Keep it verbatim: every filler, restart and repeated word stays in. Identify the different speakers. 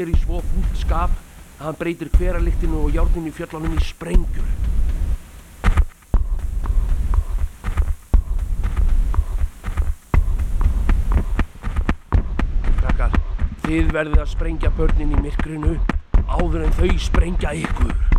Speaker 1: er í svo fúlt skap að hann breytir hveraliktinu og járninu í fjöllunum í sprengjur. Krakkar, þið verðið að sprengja börnin í myrkrinu áður en þau sprengja ykkur.